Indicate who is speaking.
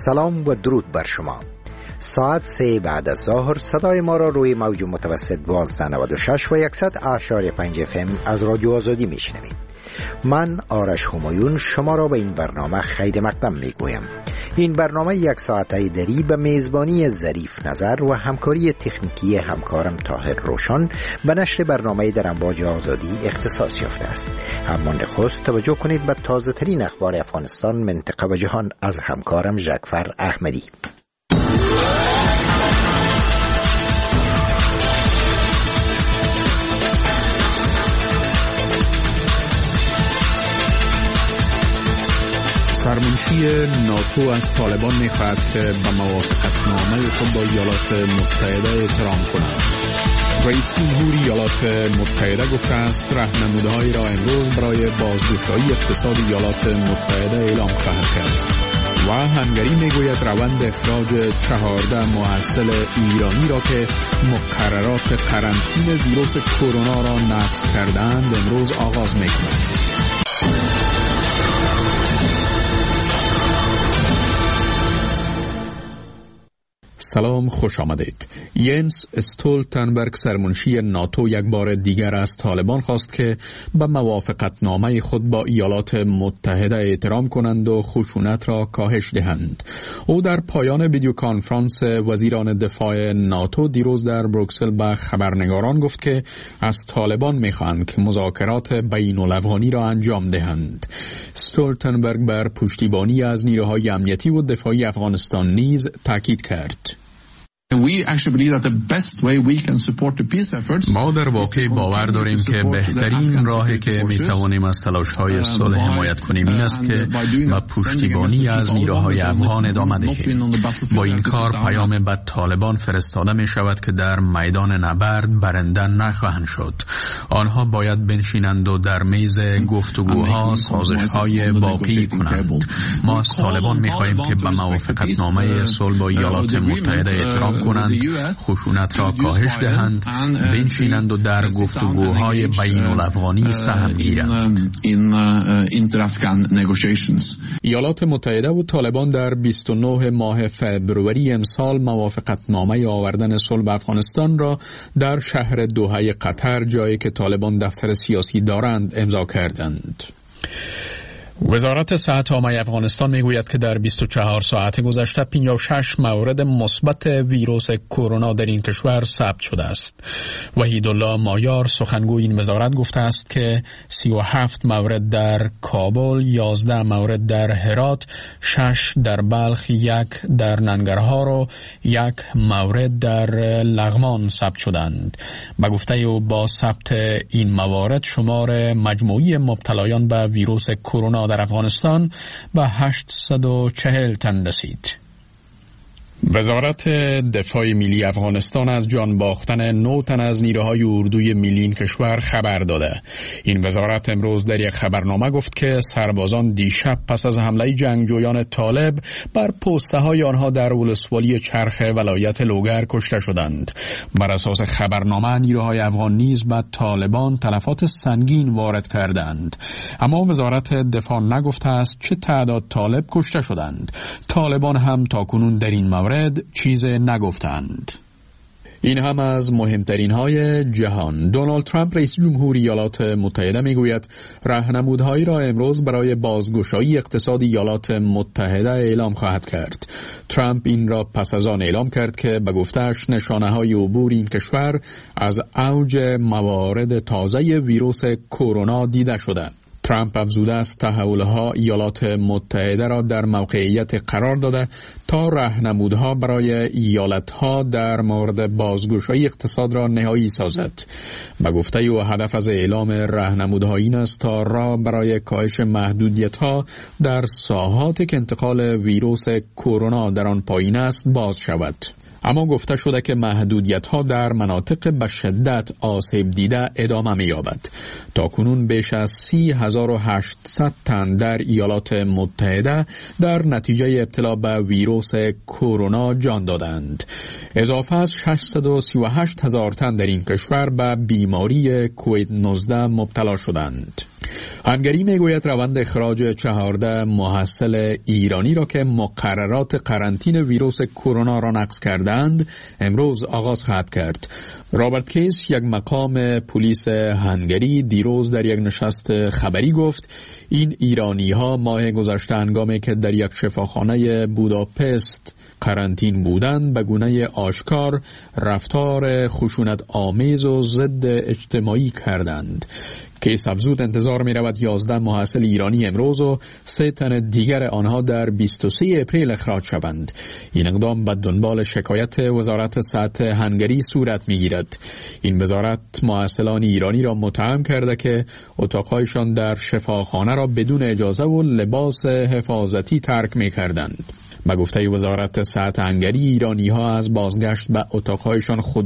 Speaker 1: سلام و درود بر شما. ساعت 3 بعد از ظهر صدای ما را روی موج متوسط 1296 و 100.5 FM از رادیو آزادی میشنوید. من آرش همایون شما را به این برنامه خیر مقدم میگویم. این برنامه 1 ساعته دری به میزبانی ظریف نظر و همکاری تکنیکی همکارم طاهر روشن به نشر برنامه در امواج آزادی اختصاص یافته است. اما نخست توجه کنید به تازه ترین اخبار افغانستان، منطقه و جهان از همکارم جعفر احمدی.
Speaker 2: سرمنشی ناتو از طالبان می‌خواهد که به موافقتنامه خود با ایالات متحده احترام کنند. رئیس جمهور ایالات متحده گفته است راهنمودهایی را امروز برای بازگشایی اقتصاد ایالات متحده اعلام خواهد کرد. و هنگری میگوید روند اخراج 14 محصل ایرانی را که مقررات قرنطینه ویروس کرونا را نقض کردند امروز آغاز می‌کند. سلام، خوش آمدید. ینس استولتنبرگ سرمنشی ناتو یک بار دیگر از طالبان خواست که به موافقتنامه خود با ایالات متحده احترام کنند و خشونت را کاهش دهند. او در پایان ویدیو کانفرانس وزیران دفاع ناتو دیروز در بروکسل به خبرنگاران گفت که از طالبان می‌خواهند که مذاکرات بین‌الافغانی را انجام دهند. استولتنبرگ بر پشتیبانی از نیروهای امنیتی و دفاعی افغانستان نیز تاکید کرد.
Speaker 3: ما در واقع باور داریم که بهترین راهی که می توانیم از تلاش‌های صلح حمایت کنیم این است که با پشتیبانی از نیروهای افغان ادامه دهیم. با این کار پیام به طالبان فرستاده می شود که در میدان نبرد برنده نخواهند شد. آنها باید بنشینند و در میز گفتگوها سازش‌های واقعی کنند. ما از طالبان می خواهیم که به موافقتنامه صلح با ایالات متحده احترام کنند، خشونت را کاهش دهند، بنشینند و در گفتگوهای بین الافغانی سهم گیرند.
Speaker 2: ایالات متحده و طالبان در 29 ماه فبروری امسال موافقتنامه آوردن صلح به افغانستان را در شهر دوحه قطر، جایی که طالبان دفتر سیاسی دارند، امضا کردند. وزارت صحت عامه افغانستان میگوید که در 24 ساعت گذشته 56 مورد مثبت ویروس کرونا در این کشور ثبت شده است. وحیدالله مایار سخنگوی این وزارت گفته است که 37 مورد در کابل، 11 مورد در هرات، 6 در بلخ، 1 در ننگرهار و 1 مورد در لغمان ثبت شدند. به گفته او با ثبت این موارد شمار مجموعی مبتلایان به ویروس کرونا در افغانستان به 840 تن رسید. وزارت دفاع ملی افغانستان از جان باختن 9 تن از نیروهای اردوی ملی این کشور خبر داده. این وزارت امروز در یک خبرنامه گفت که سربازان دیشب پس از حمله جنگجویان طالب بر پسته‌های آنها در ولسوالی چرخ ولایت لوگر کشته شدند. بر اساس خبرنامه نیروهای افغان نیز به طالبان تلفات سنگین وارد کردند. اما وزارت دفاع نگفته است چه تعداد طالب کشته شدند. طالبان هم تاکنون در این مورد چیز نگفتند. این هم از مهمترین های جهان. دونالد ترامپ رئیس جمهور ایالات متحده میگوید راهنمودهایی را امروز برای بازگشایی اقتصاد ایالات متحده اعلام خواهد کرد. ترامپ این را پس از آن اعلام کرد که به گفته‌اش نشانه‌های عبور این کشور از اوج موارد تازه ویروس کرونا دیده شده. ترامپ افزوده است تحولها ایالات متحده را در موقعیت قرار داده تا راهنمودها برای ایالتها در مورد بازگشایی اقتصاد را نهایی سازد. به گفته او هدف از اعلام راهنمودها این است تا راه برای کاهش محدودیت‌ها در ساحاتی که انتقال ویروس کرونا در آن پایین است باز شود. اما گفته شده که محدودیت‌ها در مناطق به شدت آسیب دیده ادامه می‌یابد. تاکنون بیش از 30,800 تن در ایالات متحده در نتیجه ابتلا به ویروس کرونا جان دادند. اضافه از 638,000 تن در این کشور به بیماری کووید 19 مبتلا شدند. هنگری میگوید روند اخراج 14 محصل ایرانی را که مقررات قرنطینه ویروس کرونا را نقض کردند امروز آغاز خواهد کرد. رابرت کیس، یک مقام پلیس هنگری، دیروز در یک نشست خبری گفت این ایرانی ها ماه گذشته هنگامی که در یک شفاخانه بوداپست قرنطین بودند به گونه آشکار رفتار خشونت آمیز و ضد اجتماعی کردند. کیس افزود انتظار می رود 11 محصل ایرانی امروز و 3 تن دیگر آنها در 23 اپریل اخراج شوند. این اقدام به دنبال شکایت وزارت صحت هنگری صورت می گیرد. این وزارت محصلان ایرانی را متهم کرده که اتاقهایشان در شفاخانه را بدون اجازه و لباس حفاظتی ترک می کردند. به گفته وزارت صحت هنگری ایرانی ها از بازگشت به اتاقهایشان خود